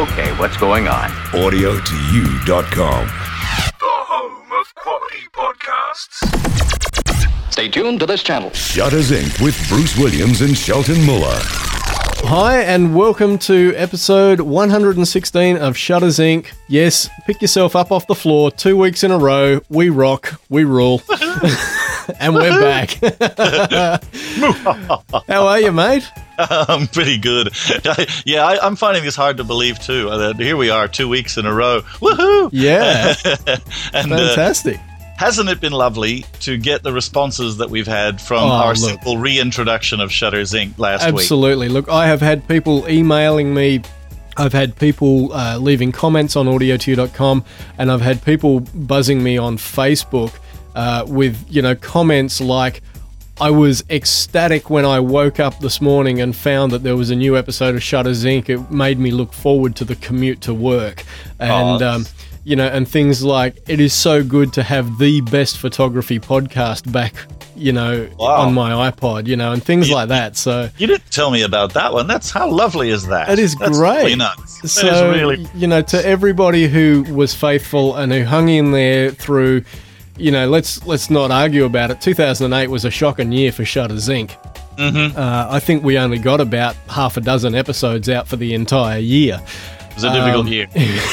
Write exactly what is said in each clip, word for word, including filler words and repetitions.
Okay, what's going on? audio to you dot com. The home of quality podcasts. Stay tuned to this channel. Shutters Incorporated with Bruce Williams and Shelton Muller. Hi, and welcome to episode one hundred sixteen of Shutters Incorporated. Yes, pick yourself up off the floor, two weeks in a row. We rock, we rule. And we're back. How are you, mate? I'm pretty good. Yeah, I, I'm finding this hard to believe, too. Uh, here we are, two weeks in a row. Woohoo! Yeah. and, Fantastic. Uh, hasn't it been lovely to get the responses that we've had from Oh, our look. simple reintroduction of Shutters Incorporated last week? Absolutely. Look, I have had people emailing me. I've had people uh, leaving comments on audio to you dot com, and I've had people buzzing me on Facebook uh, with, you know, comments like, I was ecstatic when I woke up this morning and found that there was a new episode of Shutters Incorporated. It made me look forward to the commute to work. And, Oh. um, you know, and things like, it is so good to have the best photography podcast back, you know, Wow. on my iPod, you know, and things You- like that. So You didn't tell me about that one. That's how lovely is that? it is That's great. Really nice. That So, is really. you know, to everybody who was faithful and who hung in there through, you know, let's let's not argue about it. two thousand eight was a shocking year for Shutters Incorporated. Mm-hmm. Uh, I think we only got about half a dozen episodes out for the entire year. It was a difficult um, year.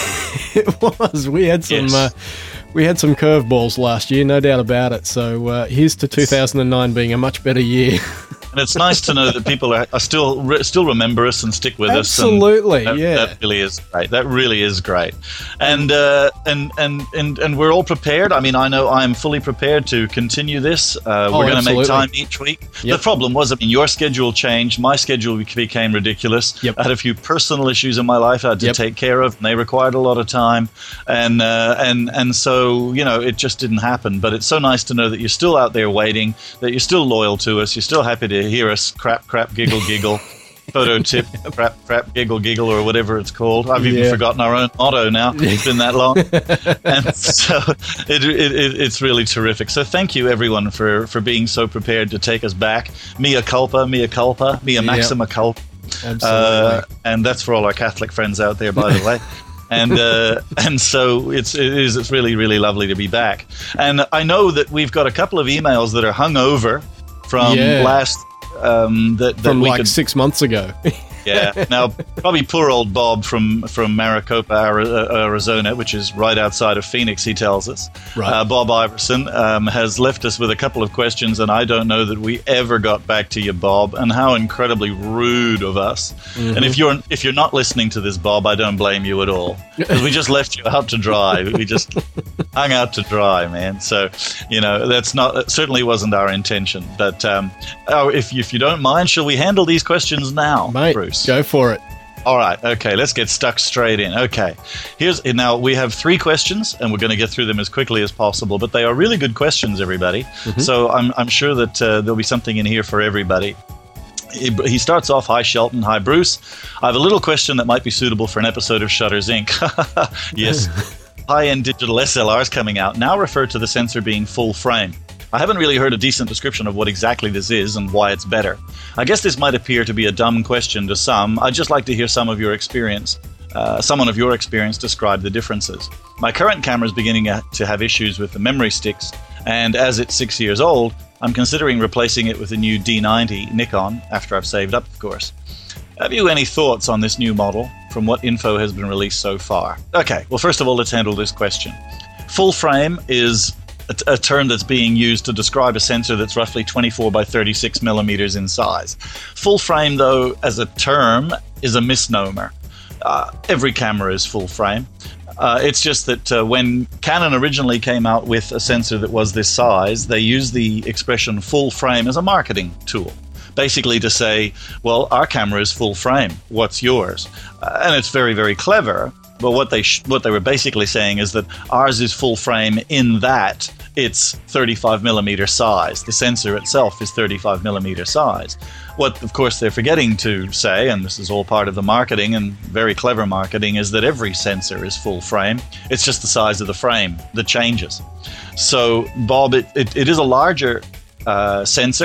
It was. We had some. Yes. Uh, we had some curveballs last year, no doubt about it. So uh, here's to two thousand nine being a much better year. And it's nice to know that people are, are still re- still remember us and stick with Absolutely, us. And that, yeah. that really is great. That really is great. And uh, and, and and and we're all prepared. I mean, I know I'm fully prepared to continue this. Uh, Oh, we're going to make absolutely. time each week. Yep. The problem was, I mean, your schedule changed. My schedule became ridiculous. Yep. I had a few personal issues in my life I had to Yep. take care of, and they required a lot of time. And uh, and and so you know, it just didn't happen. But it's so nice to know that you're still out there waiting, that you're still loyal to us, you're still happy to hear us crap, crap, giggle, giggle, photo tip, crap, crap, giggle, giggle, or whatever it's called. I've even Yeah. forgotten our own motto now. It's been that long. And so it, it, it, it's really terrific. So thank you, everyone, for, for being so prepared to take us back. Mea culpa, mea culpa, mea maxima culpa. Absolutely. Uh, and that's for all our Catholic friends out there, by the way. And uh, and so it's it is it's really really lovely to be back. And I know that we've got a couple of emails that are hung over from Yeah. last um, that, that From we like could six months ago. yeah. Now, probably poor old Bob from, from Maricopa, Ari- uh, Arizona, which is right outside of Phoenix, he tells us. Right. Uh, Bob Iverson um, has left us with a couple of questions, and I don't know that we ever got back to you, Bob, and how incredibly rude of us. Mm-hmm. And if you're if you're not listening to this, Bob, I don't blame you at all. Because we just left you out to dry. We just hung out to dry, man. So, you know, that's not that certainly wasn't our intention. But um, oh, if, you, if you don't mind, shall we handle these questions now, Mate, Bruce? go for it. All right. Okay. Let's get stuck straight in. Okay. Here's now we have three questions, and we're going to get through them as quickly as possible. But they are really good questions, everybody. So I'm I'm sure that uh, there'll be something in here for everybody. He, he starts off, hi Shelton, hi Bruce. I have a little question that might be suitable for an episode of Shutters Incorporated. Yes. High-end digital S L Rs coming out now refer to the sensor being full frame. I haven't really heard a decent description of what exactly this is and why it's better. I guess this might appear to be a dumb question to some. I'd just like to hear some of your experience. Uh, someone of your experience describe the differences. My current camera is beginning to have issues with the memory sticks, and as it's six years old, I'm considering replacing it with a new D ninety Nikon, after I've saved up, of course. Have you any thoughts on this new model from what info has been released so far? Okay, well, first of all, let's handle this question. Full frame is a, a term that's being used to describe a sensor that's roughly twenty-four by thirty-six millimeters in size. Full frame, though, as a term, is a misnomer. Uh, every camera is full frame. Uh, it's just that uh, when Canon originally came out with a sensor that was this size, they used the expression full frame as a marketing tool. Basically to say, well, our camera is full frame. What's yours? Uh, and it's very, very clever. But what they sh- what they were basically saying is that ours is full frame in that it's thirty-five millimeter size. The sensor itself is thirty-five millimeter size. What, of course, they're forgetting to say, and this is all part of the marketing and very clever marketing, is that every sensor is full frame. It's just the size of the frame that changes. So, Bob, it, it, it is a larger uh, sensor.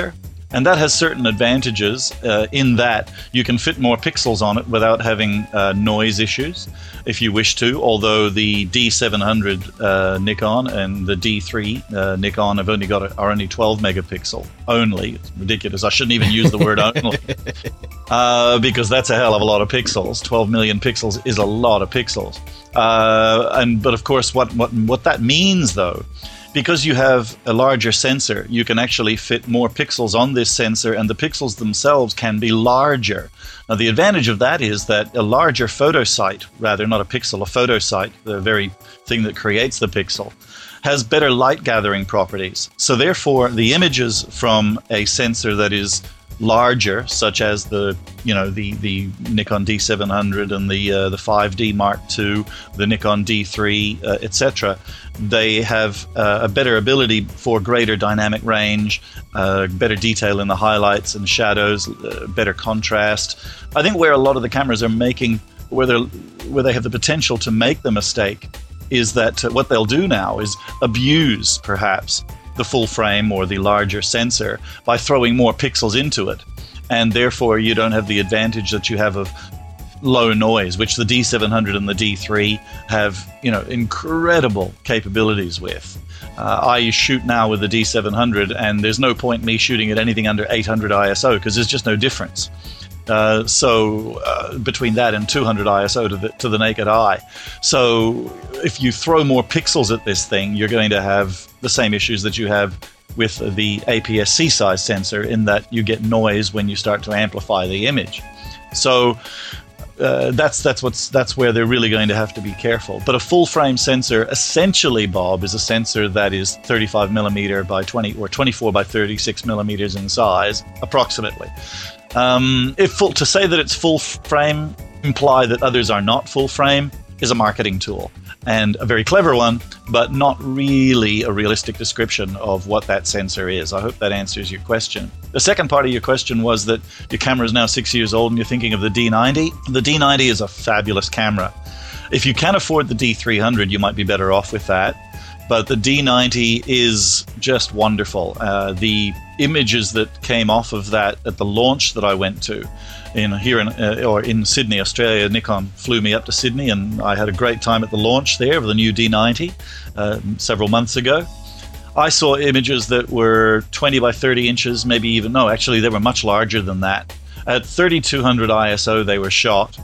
And that has certain advantages uh, in that you can fit more pixels on it without having uh, noise issues if you wish to, although the D seven hundred uh, Nikon and the D three uh, Nikon have only got a, are only twelve megapixel only. It's ridiculous. I shouldn't even use the word only uh, because that's a hell of a lot of pixels. twelve million pixels is a lot of pixels. Uh, and but of course, what, what, what that means, though, because you have a larger sensor, you can actually fit more pixels on this sensor, and the pixels themselves can be larger. Now, the advantage of that is that a larger photosite, rather not a pixel, a photosite, the very thing that creates the pixel, has better light gathering properties. So therefore, the images from a sensor that is larger, such as the you know the the Nikon D seven hundred and the uh, the five D Mark two, the Nikon D three, uh, et cetera, they have uh, a better ability for greater dynamic range, uh, better detail in the highlights and shadows, uh, better contrast. I think where a lot of the cameras are making, where they where they have the potential to make the mistake, is that uh, what they'll do now is abuse perhaps the full frame or the larger sensor by throwing more pixels into it, and therefore you don't have the advantage that you have of low noise, which the D seven hundred and the D three have, you know, incredible capabilities with. Uh, I shoot now with the D seven hundred, and there's no point in me shooting at anything under eight hundred I S O because there's just no difference. Uh, so uh, between that and two hundred I S O to the, to the naked eye. So if you throw more pixels at this thing, you're going to have the same issues that you have with the A P S C size sensor, in that you get noise when you start to amplify the image. So uh, that's that's what's that's where they're really going to have to be careful. But a full frame sensor, essentially, Bob, is a sensor that is thirty-five millimeter by twenty or twenty-four by thirty-six millimeters in size, approximately. Um, if full, to say that it's full frame, imply that others are not full frame, is a marketing tool, and a very clever one, but not really a realistic description of what that sensor is. I hope that answers your question. The second part of your question was that your camera is now six years old and you're thinking of the D ninety. The D ninety is a fabulous camera. If you can afford the D three hundred, you might be better off with that. But the D ninety is just wonderful. Uh, the images that came off of that at the launch that I went to, in here in uh, or in Sydney, Australia, Nikon flew me up to Sydney, and I had a great time at the launch there of the new D ninety uh, several months ago. I saw images that were twenty by thirty inches, maybe even no, actually they were much larger than that. At thirty-two hundred I S O, they were shot.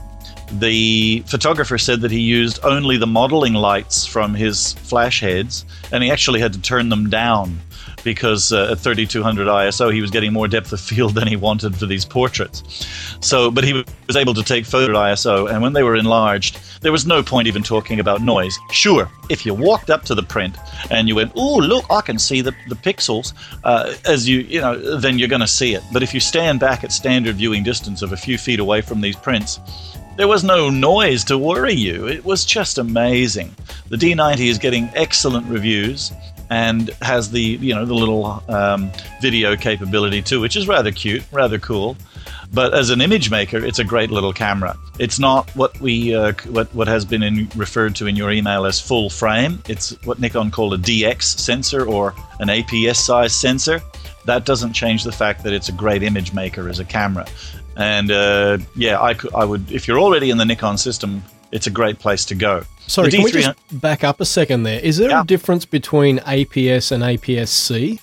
The photographer said that he used only the modeling lights from his flash heads, and he actually had to turn them down because uh, at thirty-two hundred I S O he was getting more depth of field than he wanted for these portraits. So, but he was able to take photo at I S O, and when they were enlarged, there was no point even talking about noise. Sure, if you walked up to the print and you went, "Oh, look, I can see the, the pixels," uh, as you, you know, then you're going to see it. But if you stand back at standard viewing distance of a few feet away from these prints, there was no noise to worry you. It was just amazing. The D ninety is getting excellent reviews and has the, you know, the little um, video capability too, which is rather cute, rather cool. But as an image maker, it's a great little camera. It's not what we uh, what what has been in, referred to in your email as full frame. It's what Nikon called a D X sensor, or an A P S size sensor. That doesn't change the fact that it's a great image maker as a camera. And uh, yeah, I, could, I would. If you're already in the Nikon system, it's a great place to go. Sorry, can we just back up a second there? Is there yeah. a difference between A P S and A P S C?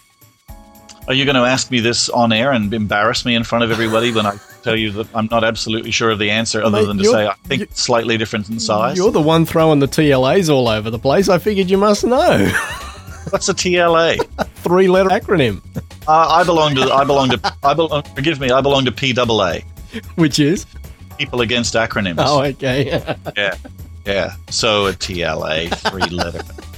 Are you going to ask me this on air and embarrass me in front of everybody when I tell you that I'm not absolutely sure of the answer, other Mate, than to say I think it's slightly different in size? You're the one throwing the T L As all over the place. I figured you must know. What's a T L A? Three-letter acronym. Uh, I belong to. I belong to. I belong. Forgive me. I belong to P double A. Which is? People Against Acronyms. Oh, okay. yeah, yeah. So a T L A, three-letter.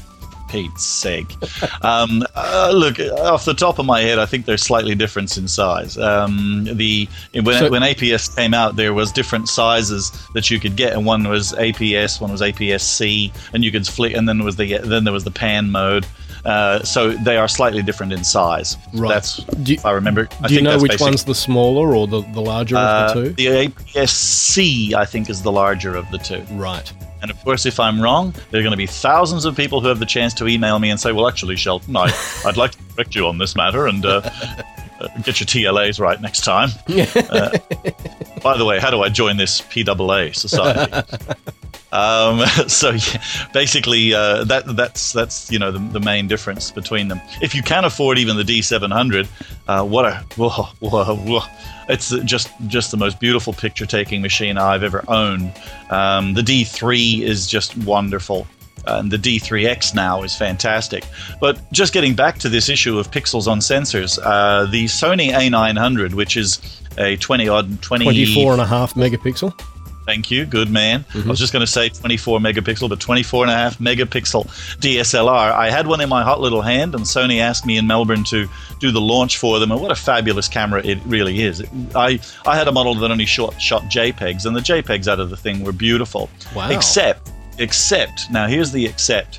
Pete's sake. Um, uh, look, off the top of my head, I think they're slightly different in size. Um, the when, so, when A P S came out, there was different sizes that you could get, and one was A P S, one was A P S C, and you could flick, and then there was the then there was the pan mode. Uh, so they are slightly different in size. Right. That's do you, if I remember. I do you think know that's which one's the smaller or the, the larger uh, of the two? The A P S C, I think, is the larger of the two. Right. And of course, if I'm wrong, there are going to be thousands of people who have the chance to email me and say, "Well, actually, Shelton, I, I'd like to correct you on this matter." And uh, uh, get your T L As right next time. Uh, by the way, how do I join this P A A society? Um, so yeah, basically, uh, that that's that's you know the, the main difference between them. If you can afford even the D seven hundred, uh, what a whoa, whoa, whoa. It's just just the most beautiful picture taking machine I've ever owned. Um, the D three is just wonderful. And the D three X now is fantastic. But just getting back to this issue of pixels on sensors, uh, the Sony A nine hundred, which is a twenty odd twenty twenty-four and a half megapixel. Thank you, good man. Mm-hmm. I was just going to say twenty-four megapixel, but twenty-four and a half megapixel D S L R. I had one in my hot little hand, and Sony asked me in Melbourne to do the launch for them, and what a fabulous camera it really is. It, I, I had a model that only shot, shot JPEGs, and the JPEGs out of the thing were beautiful. Wow. Except, except, now here's the except.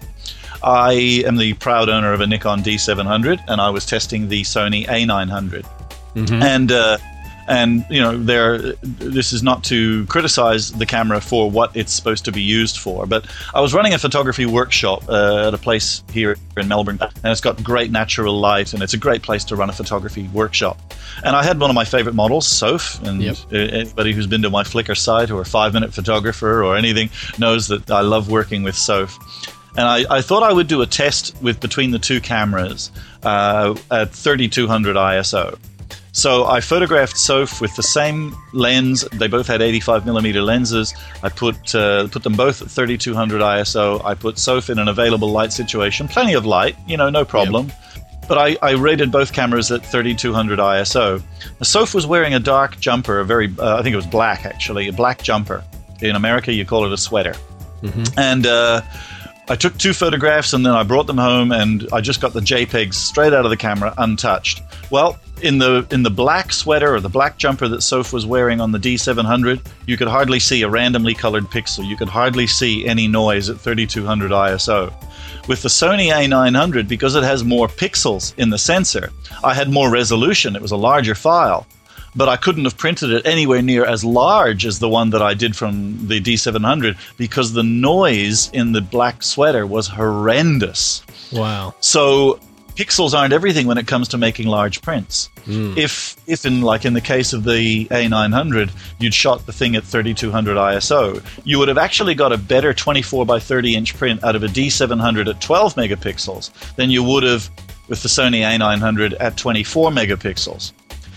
I am the proud owner of a Nikon D seven hundred, and I was testing the Sony A nine hundred. Mm-hmm. And... Uh, And, you know, there. This is not to criticize the camera for what it's supposed to be used for, but I was running a photography workshop uh, at a place here in Melbourne, and it's got great natural light, and it's a great place to run a photography workshop. And I had one of my favorite models, Soph, and yep. anybody who's been to my Flickr site or a five-minute photographer or anything knows that I love working with Soph. And I, I thought I would do a test with between the two cameras uh, at thirty-two hundred I S O. So I photographed Soph with the same lens. They both had eighty-five millimeter lenses. I put uh, put them both at thirty-two hundred I S O. I put Soph in an available light situation, plenty of light, you know, no problem. Yep. But I, I rated both cameras at thirty-two hundred I S O. Soph was wearing a dark jumper, a very, uh, I think it was black actually, a black jumper. In America, you call it a sweater. Mm-hmm. And uh, I took two photographs and then I brought them home, and I just got the JPEGs straight out of the camera, untouched. Well, in the in the black sweater or the black jumper that Soph was wearing on the D seven hundred, you could hardly see a randomly colored pixel. You could hardly see any noise at thirty-two hundred I S O. With the Sony A nine hundred, because it has more pixels in the sensor, I had more resolution. It was a larger file. But I couldn't have printed it anywhere near as large as the one that I did from the D seven hundred because the noise in the black sweater was horrendous. Wow. So pixels aren't everything when it comes to making large prints. Mm. If, if in like in the case of the A nine hundred, you'd shot the thing at thirty-two hundred I S O, you would have actually got a better twenty-four by thirty inch print out of a D seven hundred at twelve megapixels than you would have with the Sony A nine hundred at twenty-four megapixels.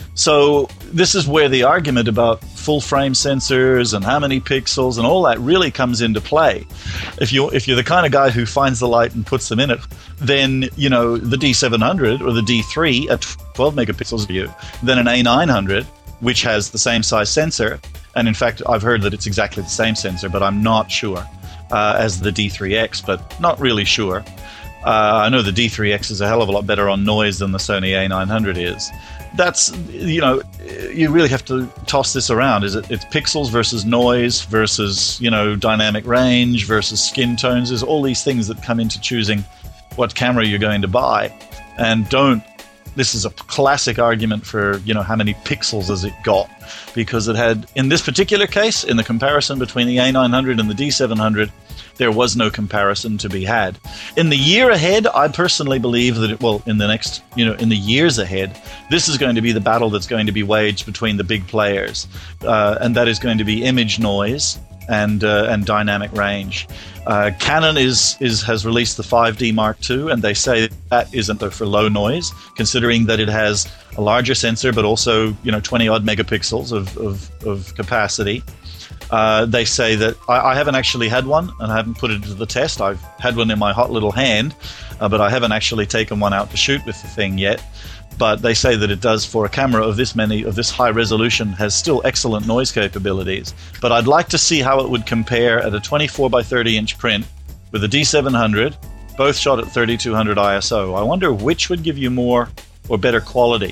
So this is where the argument about full frame sensors and how many pixels and all that really comes into play. If you're, if you're the kind of guy who finds the light and puts them in it, then, you know, the D seven hundred or the D three at twelve megapixels view, then an A nine hundred, which has the same size sensor, and in fact, I've heard that it's exactly the same sensor, but I'm not sure, uh, as the D three X, but not really sure. Uh, I know the D three X is a hell of a lot better on noise than the Sony A nine hundred is. That's, you know, you really have to toss this around. Is it, it's pixels versus noise versus, you know, dynamic range versus skin tones. There's all these things that come into choosing what camera you're going to buy. And don't, this is a classic argument for, you know, how many pixels has it got? Because it had, in this particular case, in the comparison between the A nine hundred and the D seven hundred, there was no comparison to be had. In the year ahead, I personally believe that, it, well, in the next, you know, in the years ahead, this is going to be the battle that's going to be waged between the big players. Uh, and that is going to be image noise and uh, and dynamic range. Uh, Canon is is has released the five D Mark two, and they say that isn't for low noise, considering that it has a larger sensor, but also, you know, twenty odd megapixels of, of, of capacity. Uh, they say that I, I haven't actually had one, and I haven't put it to the test. I've had one in my hot little hand, uh, but I haven't actually taken one out to shoot with the thing yet. But they say that it does, for a camera of this many, of this high resolution, has still excellent noise capabilities. But I'd like to see how it would compare at a twenty-four by thirty inch print with a D seven hundred, both shot at thirty-two hundred I S O. I wonder which would give you more or better quality.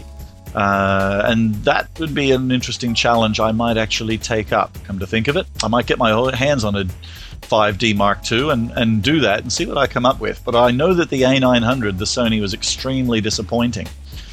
Uh, and that would be an interesting challenge I might actually take up. Come to think of it, I might get my hands on a five D Mark two and, and do that and see what I come up with. But I know that the A nine hundred, the Sony, was extremely disappointing.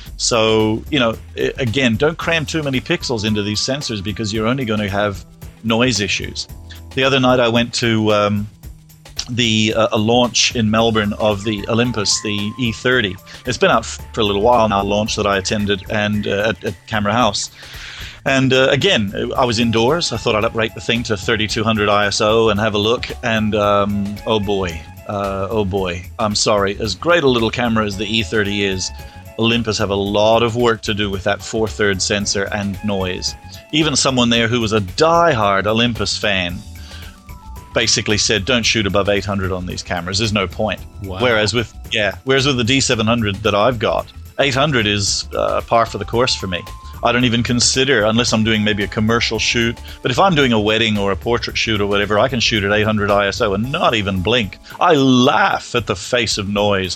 So, you know, again, don't cram too many pixels into these sensors because you're only going to have noise issues. The other night I went to um, the uh, a launch in Melbourne of the Olympus, the E thirty. It's been out for a little while now, launch that I attended and uh, at, at Camera House. And uh, again, I was indoors. I thought I'd uprate the thing to thirty-two hundred I S O and have a look. And um, oh boy, uh, oh boy, I'm sorry. As great a little camera as the E thirty is, Olympus have a lot of work to do with that four-third sensor and noise. Even someone there who was a die-hard Olympus fan basically said, don't shoot above eight hundred on these cameras. There's no point. Wow. Whereas with yeah, whereas with the D seven hundred that I've got, eight hundred is uh, par for the course for me. I don't even consider, unless I'm doing maybe a commercial shoot, but if I'm doing a wedding or a portrait shoot or whatever, I can shoot at eight hundred I S O and not even blink. I laugh at the face of noise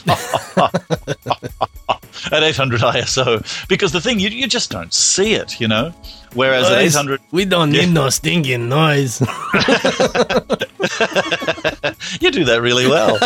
at eight hundred I S O, because the thing, you, you just don't see it, you know? Whereas Noise. at eight hundred... We don't Yeah. need no stinking noise. You do that really well.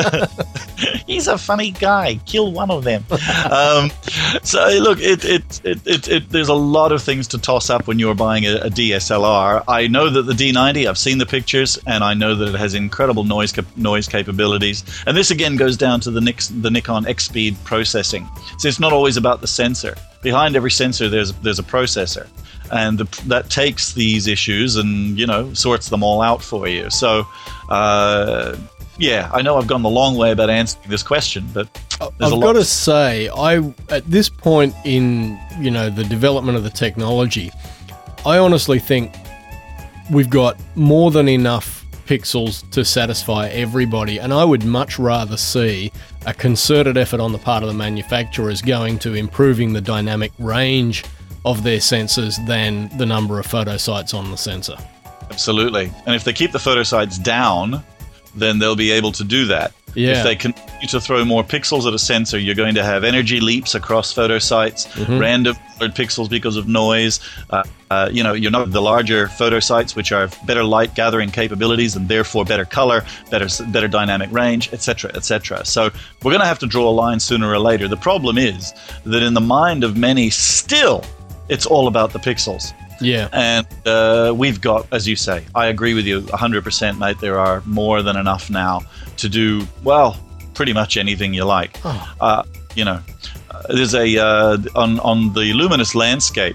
He's a funny guy. Kill one of them. Um, so look, it, it, it, it, it, there's a lot of things to toss up when you're buying a, a D S L R. I know that the D ninety, I've seen the pictures, and I know that it has incredible noise cap- noise capabilities. And this again goes down to the, Nix, the Nikon X-Speed processing. So it's not always about the sensor. Behind every sensor, there's there's a processor. And the, that takes these issues and, you know, sorts them all out for you. So, uh, yeah, I know I've gone the long way about answering this question, but there's I've a lot. got to say, I at this point in, you know, the development of the technology, I honestly think we've got more than enough pixels to satisfy everybody, and I would much rather see a concerted effort on the part of the manufacturers going to improving the dynamic range of their sensors than the number of photo sites on the sensor. Absolutely. And if they keep the photo sites down, then they'll be able to do that. Yeah. If they continue to throw more pixels at a sensor, you're going to have energy leaps across photo sites, Mm-hmm. random colored pixels because of noise. Uh, uh, you know, you're not the larger photo sites, which are better light gathering capabilities and therefore better color, better better dynamic range, et cetera, et cetera. So we're going to have to draw a line sooner or later. The problem is that in the mind of many, still, it's all about the pixels. Yeah. And uh, we've got, as you say, I agree with you one hundred percent, mate. There are more than enough now to do, well, pretty much anything you like. Oh. Uh, you know, uh, there's a, uh, on, on the Luminous Landscape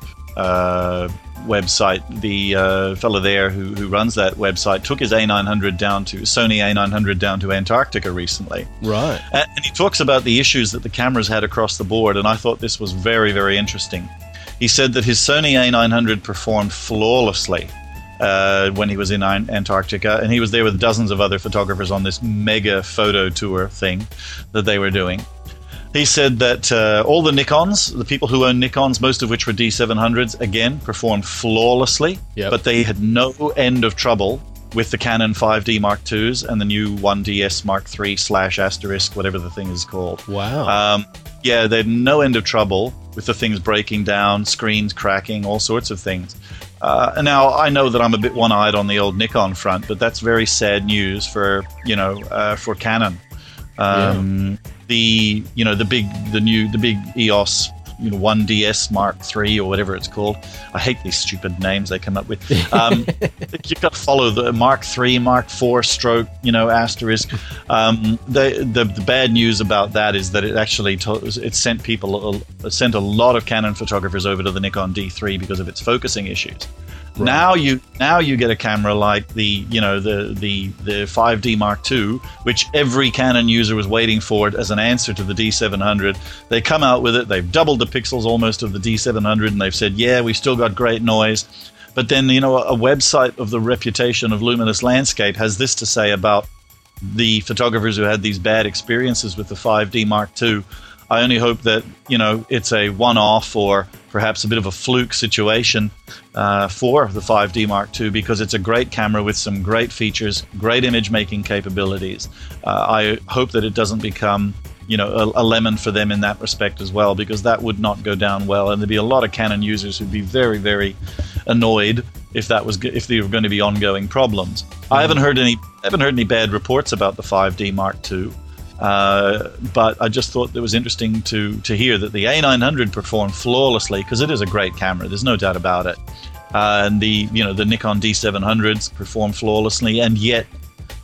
uh, website, the uh, fellow there who, who runs that website took his A nine hundred down to, Sony A nine hundred down to Antarctica recently. Right. And, and he talks about the issues that the cameras had across the board, and I thought this was very, very interesting. He said that his Sony A nine hundred performed flawlessly uh, when he was in Antarctica, and he was there with dozens of other photographers on this mega photo tour thing that they were doing. He said that uh, all the Nikons, the people who own Nikons, most of which were D seven hundreds, again, performed flawlessly, Yep. but they had no end of trouble with the Canon five D Mark twos and the new one D S Mark three slash asterisk, whatever the thing is called. Wow. Um, yeah, they had no end of trouble with the things breaking down, screens cracking, all sorts of things. Uh, and now I know that I'm a bit one-eyed on the old Nikon front, but that's very sad news for you know uh, for Canon. Um, The you know the big the new the big E O S you know one D S Mark three or whatever it's called. I hate these stupid names they come up with. Um, you've got to follow the Mark three, Mark four stroke, you know, asterisk. Um, the, the the bad news about that is that it actually to, it sent people it sent a lot of Canon photographers over to the Nikon D three because of its focusing issues. Right. Now you now you get a camera like the you know the the the five D Mark two, which every Canon user was waiting for it as an answer to the D seven hundred. They come out with it. They've doubled the pixels almost of the D seven hundred, and they've said, yeah, we still got great noise. But then you know a, a website of the reputation of Luminous Landscape has this to say about the photographers who had these bad experiences with the five D Mark two. I only hope that, you know, it's a one-off or perhaps a bit of a fluke situation uh, for the five D Mark two, because it's a great camera with some great features, great image-making capabilities. Uh, I hope that it doesn't become, you know, a, a lemon for them in that respect as well, because that would not go down well, and there'd be a lot of Canon users who'd be very, very annoyed if that was if there were going to be ongoing problems. Mm-hmm. I haven't heard any I haven't heard any bad reports about the five D Mark two. Uh, but I just thought it was interesting to to hear that the A nine hundred performed flawlessly, because it is a great camera. There's no doubt about it. Uh, and the you know the Nikon D seven hundreds perform flawlessly, and yet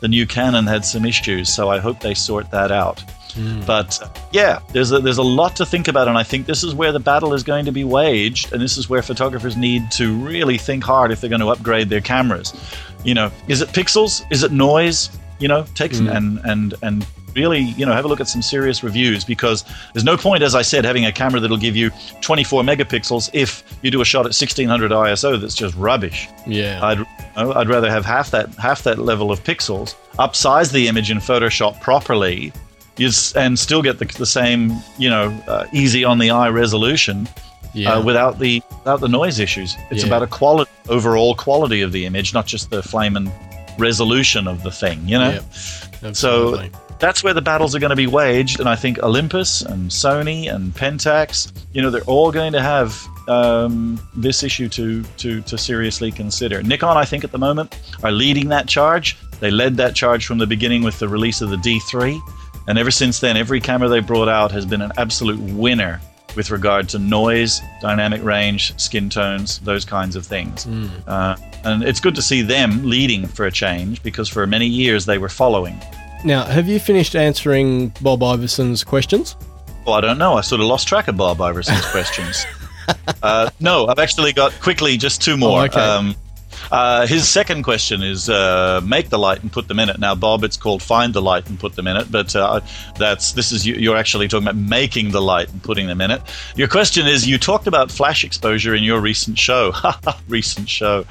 the new Canon had some issues, so I hope they sort that out. Mm. But uh, yeah, there's a, there's a lot to think about, and I think this is where the battle is going to be waged, and this is where photographers need to really think hard if they're going to upgrade their cameras. You know, is it pixels? Is it noise? You know, take some, mm. and and and really, you know, have a look at some serious reviews, because there's no point, as I said, having a camera that'll give you twenty-four megapixels if you do a shot at sixteen hundred I S O that's just rubbish. Yeah, I'd you know, I'd rather have half that half that level of pixels, upsize the image in Photoshop properly, is and still get the, the same, you know, uh, easy on the eye resolution. Yeah. Uh, without the without the noise issues. It's yeah. about a quality, overall quality of the image, not just the flame and resolution of the thing, you know? Yep. So that's where the battles are going to be waged, and I think Olympus and Sony and Pentax, you know, they're all going to have um, this issue to, to, to seriously consider. Nikon, I think, at the moment, are leading that charge. They led that charge from the beginning with the release of the D three, and ever since then, every camera they brought out has been an absolute winner with regard to noise, dynamic range, skin tones, those kinds of things. Mm. Uh, and it's good to see them leading for a change, because for many years they were following. Now, have you finished answering Bob Iverson's questions? Well, I don't know. I sort of lost track of Bob Iverson's questions. Uh, no, I've actually got quickly just two more. Oh, okay. Um, Uh, his second question is uh, make the light and put them in it. Now, Bob, it's called find the light and put them in it, but uh, that's this is you, you're actually talking about making the light and putting them in it. Your question is, you talked about flash exposure in your recent show. recent show.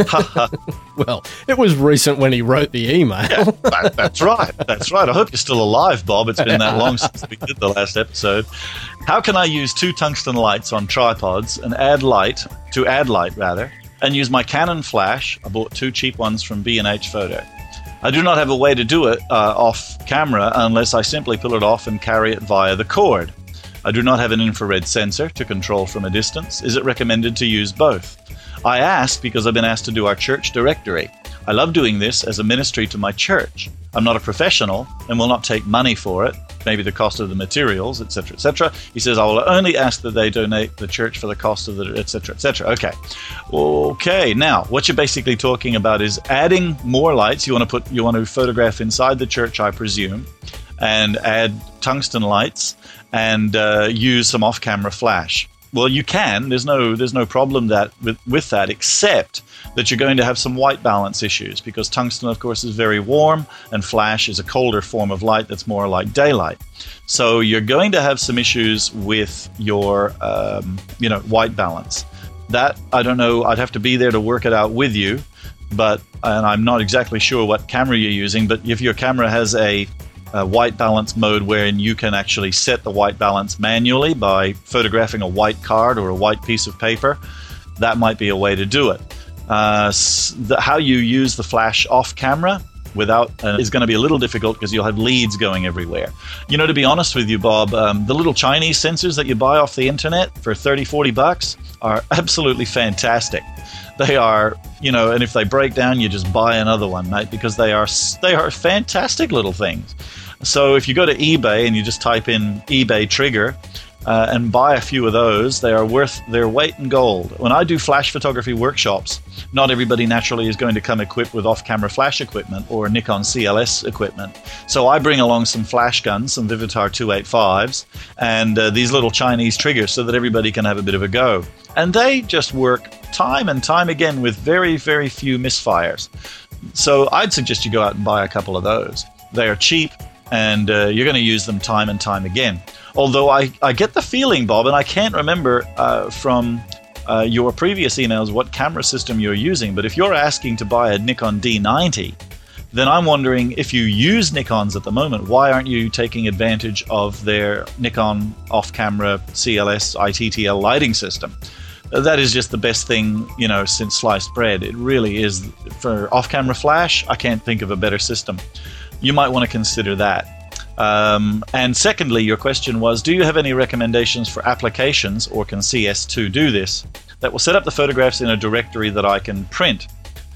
Well, it was recent when he wrote the email. Yeah, that, that's right. That's right. I hope you're still alive, Bob. It's been that long since we did the last episode. How can I use two tungsten lights on tripods and add light, to add light rather, and use my Canon flash? I bought two cheap ones from B and H Photo. I do not have a way to do it uh, off camera unless I simply pull it off and carry it via the cord. I do not have an infrared sensor to control from a distance. Is it recommended to use both? I ask because I've been asked to do our church directory. I love doing this as a ministry to my church. I'm not a professional and will not take money for it, maybe the cost of the materials, et cetera, et cetera. He says, I will only ask that they donate the church for the cost of the, et cetera, et cetera. Okay. Okay. Now, what you're basically talking about is adding more lights. You want to put, you want to photograph inside the church, I presume, and add tungsten lights and uh, use some off-camera flash. Well, you can. There's no, there's no problem that with, with that, except that you're going to have some white balance issues, because tungsten, of course, is very warm and flash is a colder form of light that's more like daylight. So you're going to have some issues with your, um, you know, white balance. That, I don't know, I'd have to be there to work it out with you, but, and I'm not exactly sure what camera you're using, but if your camera has a Uh, white balance mode wherein you can actually set the white balance manually by photographing a white card or a white piece of paper, that might be a way to do it. Uh, the, how you use the flash off camera without uh, is going to be a little difficult, because you'll have leads going everywhere. You know, to be honest with you, Bob, um, the little Chinese sensors that you buy off the internet for thirty, forty bucks are absolutely fantastic. They are, you know, and if they break down, you just buy another one, mate, because they are they are fantastic little things. So if you go to eBay and you just type in eBay trigger uh, and buy a few of those, they are worth their weight in gold. When I do flash photography workshops, not everybody naturally is going to come equipped with off-camera flash equipment or Nikon C L S equipment. So I bring along some flash guns, some Vivitar two eighty-fives, and uh, these little Chinese triggers so that everybody can have a bit of a go. And they just work time and time again with very, very few misfires. So I'd suggest you go out and buy a couple of those. They are cheap, and uh, you're going to use them time and time again. Although I, I get the feeling, Bob, and I can't remember uh, from uh, your previous emails what camera system you're using, but if you're asking to buy a Nikon D ninety, then I'm wondering, if you use Nikons at the moment, why aren't you taking advantage of their Nikon off-camera C L S I T T L lighting system? That is just the best thing, you know, since sliced bread. It really is. For off-camera flash, I can't think of a better system. You might want to consider that. Um, and secondly, your question was, do you have any recommendations for applications, or can C S two do this, that will set up the photographs in a directory that I can print?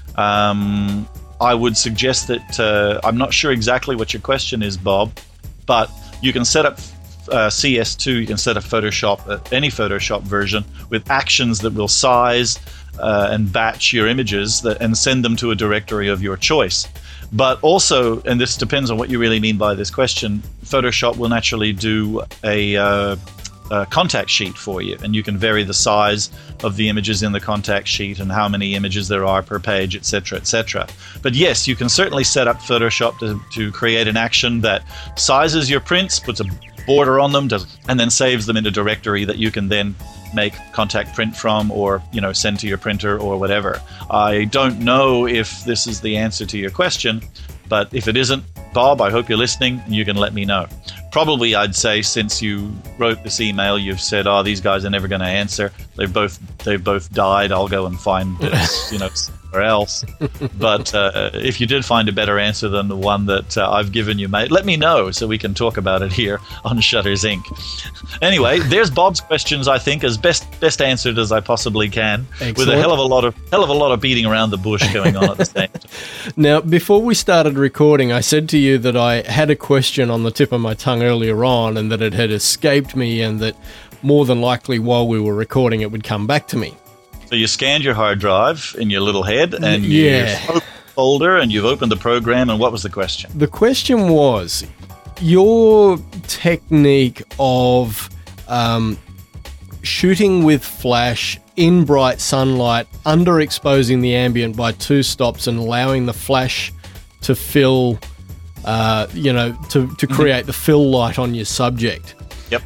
Um, I would suggest that, uh, I'm not sure exactly what your question is, Bob, but you can set up uh, C S two, you can set up Photoshop, uh, any Photoshop version, with actions that will size uh, and batch your images that, and send them to a directory of your choice. But also, and this depends on what you really mean by this question, Photoshop will naturally do a, uh, a contact sheet for you, and you can vary the size of the images in the contact sheet and how many images there are per page, et cetera, et cetera. But yes, you can certainly set up Photoshop to, to create an action that sizes your prints, puts a border on them, does, and then saves them in a directory that you can then make contact print from, or you know, send to your printer or whatever. I don't know if this is the answer to your question, but if it isn't, Bob, I hope you're listening and you can let me know. Probably I'd say, since you wrote this email, you've said, oh, these guys are never going to answer. They've both they've both died. I'll go and find this, you know, somewhere else. But uh, if you did find a better answer than the one that uh, I've given you, mate, let me know so we can talk about it here on Shutters Incorporated. Anyway, there's Bob's questions, I think, as best best answered as I possibly can. Excellent. With a hell of a lot of hell of a lot of beating around the bush going on at the same time. Now, before we started recording, I said to you that I had a question on the tip of my tongue earlier on, and that it had escaped me, and that more than likely while we were recording it would come back to me. So you scanned your hard drive in your little head, and yeah. you've opened the folder, and you've opened the program, and what was the question? The question was, your technique of um, shooting with flash in bright sunlight, underexposing the ambient by two stops and allowing the flash to fill, uh, you know, to, to create mm-hmm. the fill light on your subject. Yep.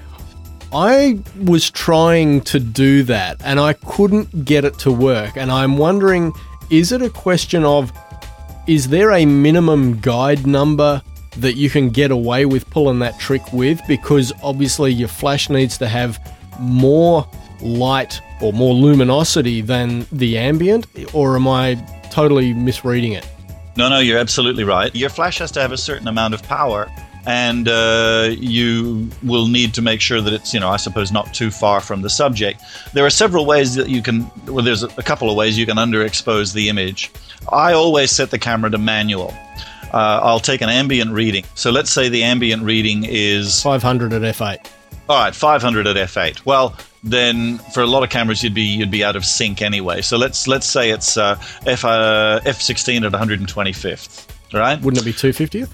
I was trying to do that and I couldn't get it to work. And I'm wondering, is it a question of, is there a minimum guide number that you can get away with pulling that trick with? Because obviously your flash needs to have more light or more luminosity than the ambient, or am I totally misreading it? No, no, you're absolutely right. Your flash has to have a certain amount of power, and uh, you will need to make sure that it's, you know, I suppose not too far from the subject. There are several ways that you can, well, there's a couple of ways you can underexpose the image. I always set the camera to manual. Uh, I'll take an ambient reading. So let's say the ambient reading is five hundred at f eight. All right, five hundred at f eight. Well, then for a lot of cameras you'd be you'd be out of sync anyway. So let's let's say it's uh, f uh, f sixteen at one hundred twenty-fifth. All right? Wouldn't it be two fiftieth?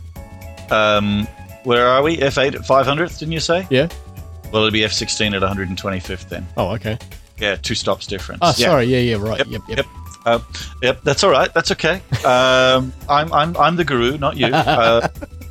Um, where are we? f eight at five hundredth, didn't you say? Yeah. Well, it'd be f sixteen at one hundred twenty-fifth then. Oh, okay. Yeah, two stops difference. Oh, yeah. sorry. Yeah, yeah, right. Yep, yep. yep. yep. Uh, yep, that's all right. That's okay. Um, I'm I'm I'm the guru, not you. Uh,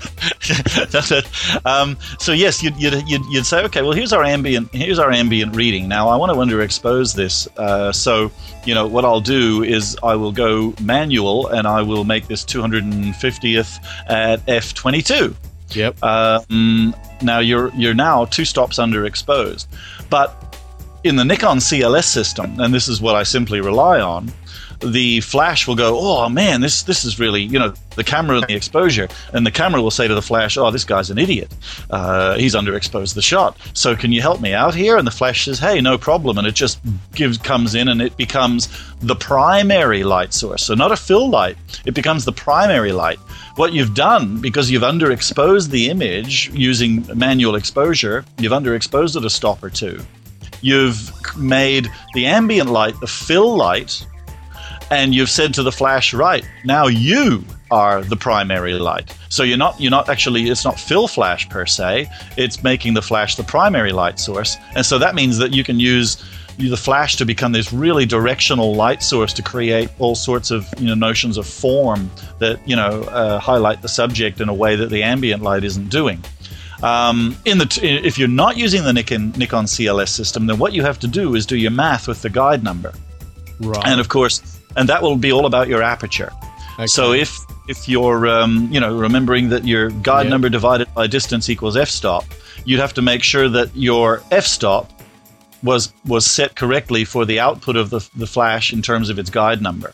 that's it. Um, so yes, you'd, you'd you'd you'd say, okay, well, here's our ambient here's our ambient reading. Now I want to underexpose this. Uh, so you know what I'll do is I will go manual and I will make this two hundred fiftieth at f twenty-two. Yep. Um, now you're you're now two stops underexposed, but in the Nikon C L S system, and this is what I simply rely on, the flash will go, oh man, this this is really, you know, the camera and the exposure, and the camera will say to the flash, oh, this guy's an idiot. Uh, he's underexposed the shot. So can you help me out here? And the flash says, hey, no problem. And it just gives comes in and it becomes the primary light source. So not a fill light. It becomes the primary light. What you've done, because you've underexposed the image using manual exposure, you've underexposed it a stop or two. You've made the ambient light the fill light, and you've said to the flash, right, now you are the primary light. So you're not you're not actually, it's not fill flash per se, it's making the flash the primary light source. And so that means that you can use the flash to become this really directional light source to create all sorts of, you know, notions of form that, you know, uh, highlight the subject in a way that the ambient light isn't doing. Um, in the t- if you're not using the Nikon, Nikon C L S system, then what you have to do is do your math with the guide number. Right. And of course, and that will be all about your aperture. Okay. So if if you're um, you know, remembering that your guide yep. number divided by distance equals f-stop, you'd have to make sure that your f-stop was was set correctly for the output of the the flash in terms of its guide number.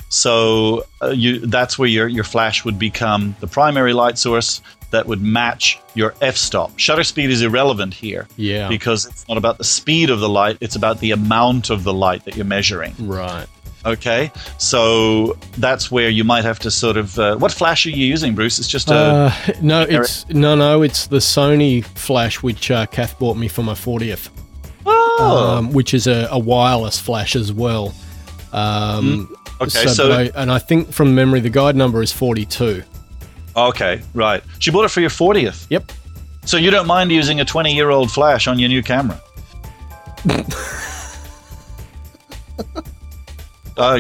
So uh, you that's where your your flash would become the primary light source that would match your f-stop. Shutter speed is irrelevant here, yeah, because it's not about the speed of the light, it's about the amount of the light that you're measuring. Right. Okay, so that's where you might have to sort of. Uh, what flash are you using, Bruce? It's just a. Uh, no, it's no, no. It's the Sony flash, which uh, Kath bought me for my fortieth, oh. um, which is a, a wireless flash as well. Um, mm. Okay, so, so I, and I think from memory, the guide number is forty-two. Okay, right. She bought it for your fortieth. Yep. So you don't mind using a twenty-year-old flash on your new camera? uh,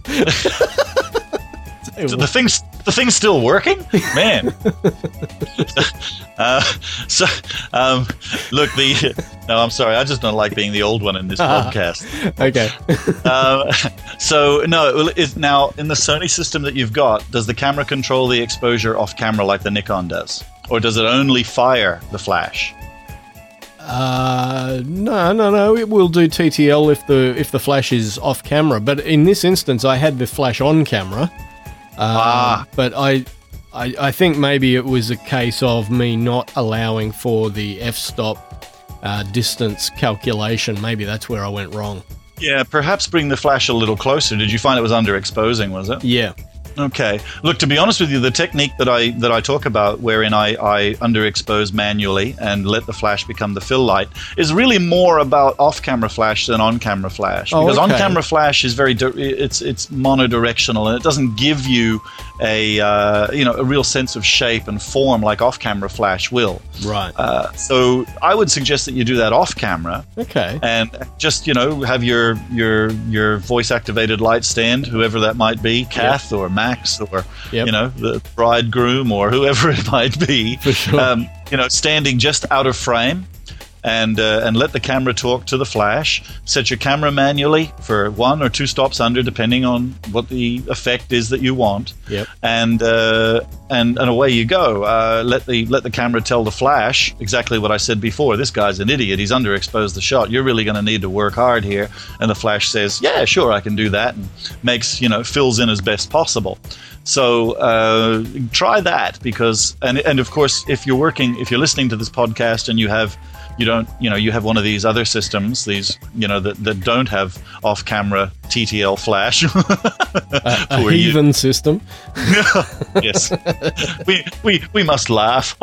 the thing's the thing's still working, man. uh, so, um, look, the no, I'm sorry, I just don't like being the old one in this podcast. Okay. uh, so no, is now in the Sony system that you've got, does the camera control the exposure off camera like the Nikon does, or does it only fire the flash? Uh, no, no, no. It will do T T L if the if the flash is off camera. But in this instance, I had the flash on camera. Um, ah. But I, I, I think maybe it was a case of me not allowing for the f-stop uh, distance calculation. Maybe that's where I went wrong. Yeah, perhaps bring the flash a little closer. Did you find it was underexposing? Was it? Yeah. Okay. Look, to be honest with you, the technique that I that I talk about, wherein I, I underexpose manually and let the flash become the fill light, is really more about off-camera flash than on-camera flash. Oh, because okay. on-camera flash is very di- it's it's monodirectional, and it doesn't give you a uh, you know a real sense of shape and form like off-camera flash will. Right. Uh, so I would suggest that you do that off-camera. Okay. And just, you know, have your your your voice-activated light stand, whoever that might be, Kath yep. or Max or, yep. you know, the bridegroom or whoever it might be, For sure. um, you know, standing just out of frame. And uh, and let the camera talk to the flash. Set your camera manually for one or two stops under, depending on what the effect is that you want. Yep. And uh, and and away you go. Uh, let the let the camera tell the flash exactly what I said before. This guy's an idiot. He's underexposed the shot. You're really going to need to work hard here. And the flash says, yeah, sure, I can do that, and makes you know fills in as best possible. So uh, try that because and and of course if you're working if you're listening to this podcast and you have. You don't, you know, you have one of these other systems, these, you know, that, that don't have off-camera T T L flash. a a heathen you, system. Yes, we we we must laugh.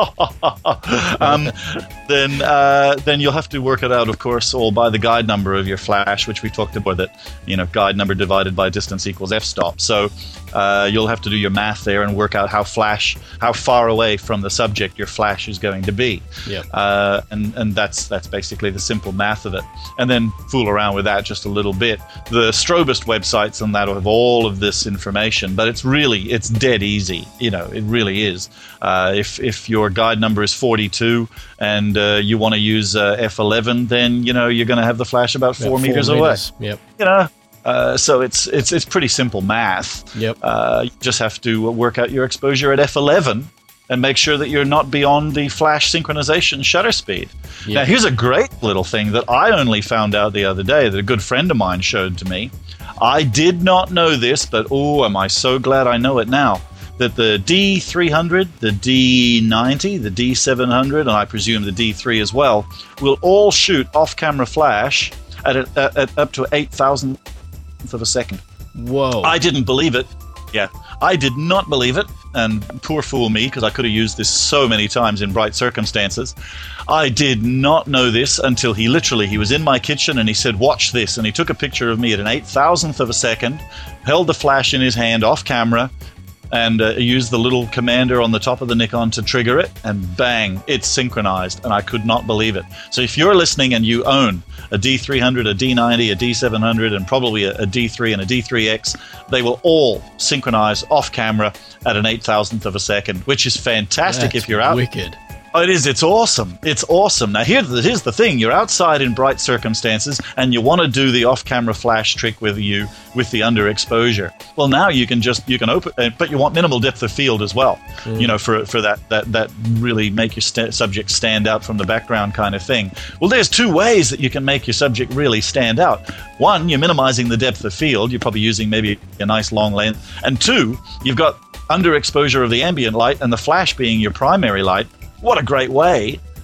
um, then uh, then you'll have to work it out, of course, all by the guide number of your flash, which we talked about. That you know, guide number divided by distance equals f-stop. So uh, you'll have to do your math there and work out how flash, how far away from the subject your flash is going to be. Yeah. Uh, and and that's that's basically the simple math of it. And then fool around with that just a little bit. The Strobist websites and that have all of this information, but it's really it's dead easy. You know, it really is. Uh, if if your guide number is forty-two and uh, you want to use uh, f eleven, then you know you're going to have the flash about four, about meters, four away. meters. Yep. You know. Uh, so it's it's it's pretty simple math. Yep. Uh, you just have to work out your exposure at f eleven and make sure that you're not beyond the flash synchronization shutter speed. Yep. Now, here's a great little thing that I only found out the other day that a good friend of mine showed to me. I did not know this, but oh, am I so glad I know it now. That the D three hundred, the D ninety, the D seven hundred, and I presume the D three as well, will all shoot off-camera flash at, a, at, at up to eight thousandth of a second. Whoa. I didn't believe it. Yeah, I did not believe it. And poor fool me, because I could have used this so many times in bright circumstances. I did not know this until he literally, he was in my kitchen and he said, watch this. And he took a picture of me at an eight thousandth of a second, held the flash in his hand off camera, and uh, used the little commander on the top of the Nikon to trigger it, and bang, it's synchronized, and I could not believe it. So if you're listening and you own a D three hundred, a D ninety, a D seven hundred, and probably a, a D three and a D three X, they will all synchronize off camera at an eight thousandth of a second, which is fantastic. That's if you're out. Wicked. Oh, it is. It's awesome. It's awesome. Now, here's the, here's the thing. You're outside in bright circumstances, and you want to do the off-camera flash trick with you with the underexposure. Well, now you can just you can open, uh, but you want minimal depth of field as well. Mm. You know, for for that that that really make your st- subject stand out from the background kind of thing. Well, there's two ways that you can make your subject really stand out. One, you're minimizing the depth of field. You're probably using maybe a nice long length. And two, you've got underexposure of the ambient light and the flash being your primary light. What a great way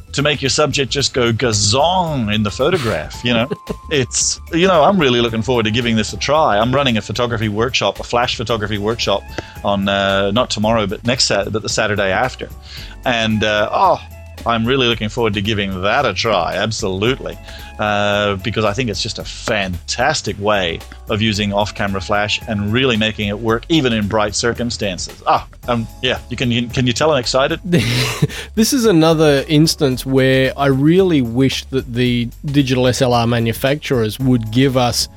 to make your subject just go gazong in the photograph. You know, it's, you know, I'm really looking forward to giving this a try. I'm running a photography workshop, a flash photography workshop on uh, not tomorrow, but next Saturday, but the Saturday after. And, uh, oh, I'm really looking forward to giving that a try. Absolutely. Uh, because I think it's just a fantastic way of using off-camera flash and really making it work even in bright circumstances. Ah, um, yeah. You can you, can you tell I'm excited? This is another instance where I really wish that the digital S L R manufacturers would give us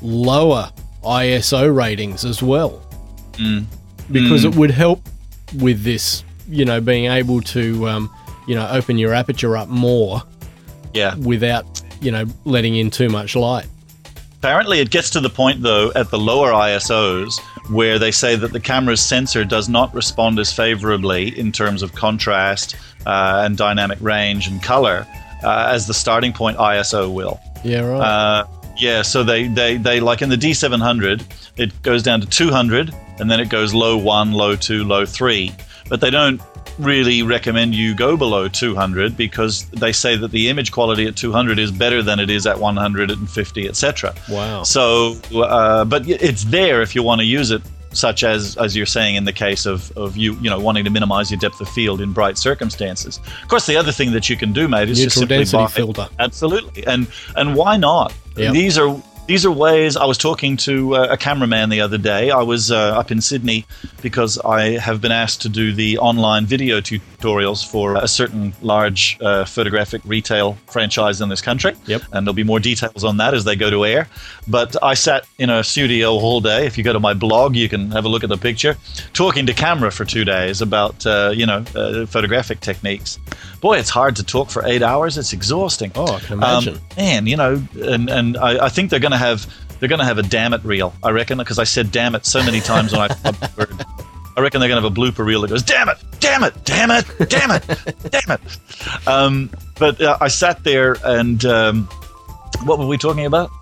lower I S O ratings as well, Mm. because Mm. it would help with this. You know, being able to um, you know open your aperture up more Yeah. without you know letting in too much light. Apparently, it gets to the point, though, at the lower I S Os where they say that the camera's sensor does not respond as favorably in terms of contrast uh, and dynamic range and color uh, as the starting point I S O will. Yeah, right. Uh, yeah, so they, they, they, like in the D seven hundred, it goes down to two hundred, and then it goes low one, low two, low three. But they don't really recommend you go below two hundred because they say that the image quality at two hundred is better than it is at one hundred fifty, et cetera. Wow. So, uh, but it's there if you want to use it, such as as you're saying in the case of, of you you know wanting to minimize your depth of field in bright circumstances. Of course, the other thing that you can do, mate, is just Neutral simply density buy, filter. Absolutely, and and why not? Yep. These are. These are ways. I was talking to uh, a cameraman the other day. I was uh, up in Sydney because I have been asked to do the online video tutorials for a certain large uh, photographic retail franchise in this country. Yep. And there'll be more details on that as they go to air. But I sat in a studio all day. If you go to my blog, you can have a look at the picture. Talking to camera for two days about uh, you know uh, photographic techniques. Boy, it's hard to talk for eight hours. It's exhausting. Oh, I can imagine. Um, man, you know, and and I, I think they're going to have they're going to have a damn it reel. I reckon, because I said damn it so many times when I fubbed the word. I reckon they're going to have a blooper reel that goes damn it, damn it, damn it, damn it, damn it. Um, but uh, I sat there and um, what were we talking about?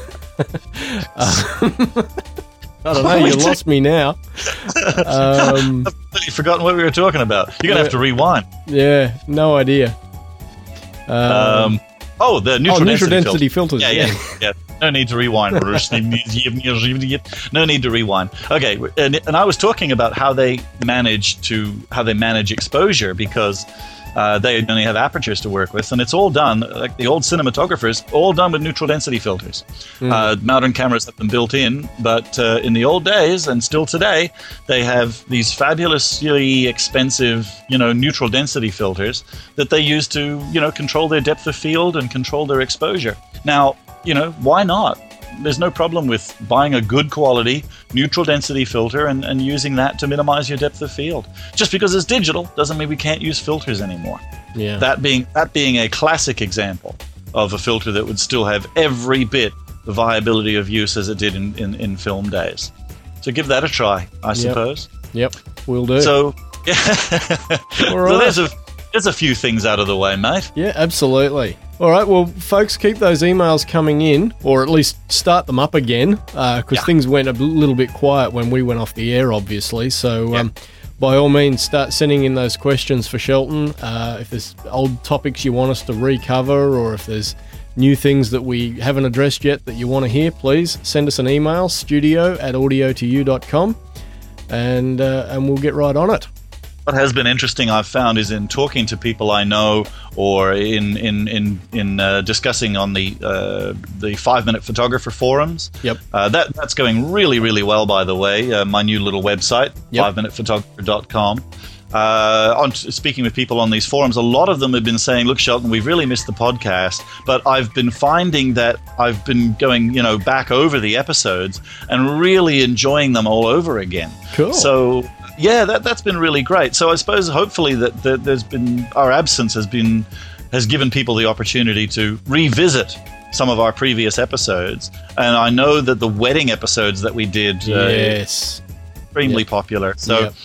I don't know. You lost me now. Um, I've completely forgotten what we were talking about. You're going to have to rewind. yeah, no idea. Um, Um, oh, the neutral, oh, neutral density, density filter. filters. Yeah, Yeah, yeah, yeah. No need to rewind, Bruce. No need to rewind. Okay, and, and I was talking about how they manage to how they manage exposure because uh, they only have apertures to work with, and it's all done like the old cinematographers, all done with neutral density filters. Mm. Uh, modern cameras have them built in, but uh, in the old days and still today, they have these fabulously expensive, you know, neutral density filters that they use to, you know, control their depth of field and control their exposure. Now, you know, why not? There's no problem with buying a good quality neutral density filter and, and using that to minimize your depth of field. Just because it's digital doesn't mean we can't use filters anymore. yeah. That being that being a classic example of a filter that would still have every bit the viability of use as it did in, in, in film days. So give that a try, I suppose. Yep, we'll do. So, yeah. All right. So there's a there's a few things out of the way, mate. Yeah, absolutely. All right, well, folks, keep those emails coming in, or at least start them up again, because uh, Yeah. things went a b- little bit quiet when we went off the air, obviously. So, Yeah. um, by all means, start sending in those questions for Shelton. Uh, if there's old topics you want us to recover, or if there's new things that we haven't addressed yet that you want to hear, please send us an email, studio at audio to you dot com, and, uh, and we'll get right on it. What has been interesting, I've found, is in talking to people I know, or in in in in uh, discussing on the uh, the five minute photographer forums. Yep. Uh, that that's going really really well. By the way, uh, my new little website, Yep. five minute photographer dot com. Uh, on speaking with people on these forums, a lot of them have been saying, "Look, Shelton, we've really missed the podcast, but I've been finding that I've been going, you know, back over the episodes and really enjoying them all over again." Cool. So. Yeah, that that's been really great. So I suppose hopefully that, that there's been our absence has been has given people the opportunity to revisit some of our previous episodes. And I know that the wedding episodes that we did uh, Yes. extremely Yep. popular. So Yep.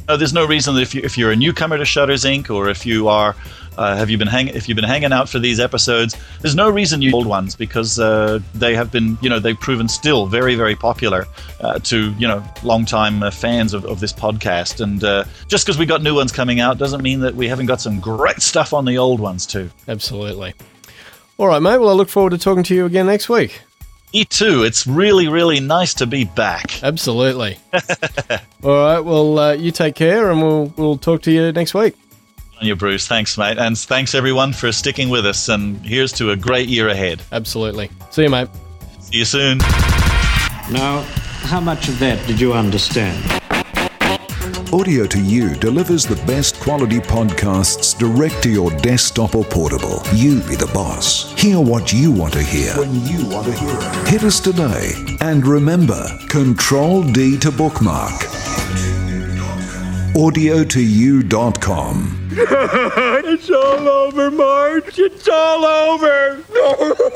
No, there's no reason that if you if you're a newcomer to Shutters Incorporated, or if you are uh, have you been hang if you've been hanging out for these episodes, there's no reason you old ones, because uh, they have been you know they've proven still very very popular uh, to you know longtime uh, fans of, of this podcast. And uh, just because we got new ones coming out doesn't mean that we haven't got some great stuff on the old ones too. Absolutely. All right, mate. Well, I look forward to talking to you again next week. Me too. It's really, really nice to be back. Absolutely. All right. Well, uh, you take care, and we'll we'll talk to you next week. On you, Bruce. Thanks, mate. And thanks, everyone, for sticking with us. And here's to a great year ahead. Absolutely. See you, mate. See you soon. Now, how much of that did you understand? Audio to You delivers the best quality podcasts direct to your desktop or portable. You be the boss. Hear what you want to hear when you want to hear it. Hit us today. And remember, Control D to bookmark. audio to you dot com. It's all over, Marge. It's all over.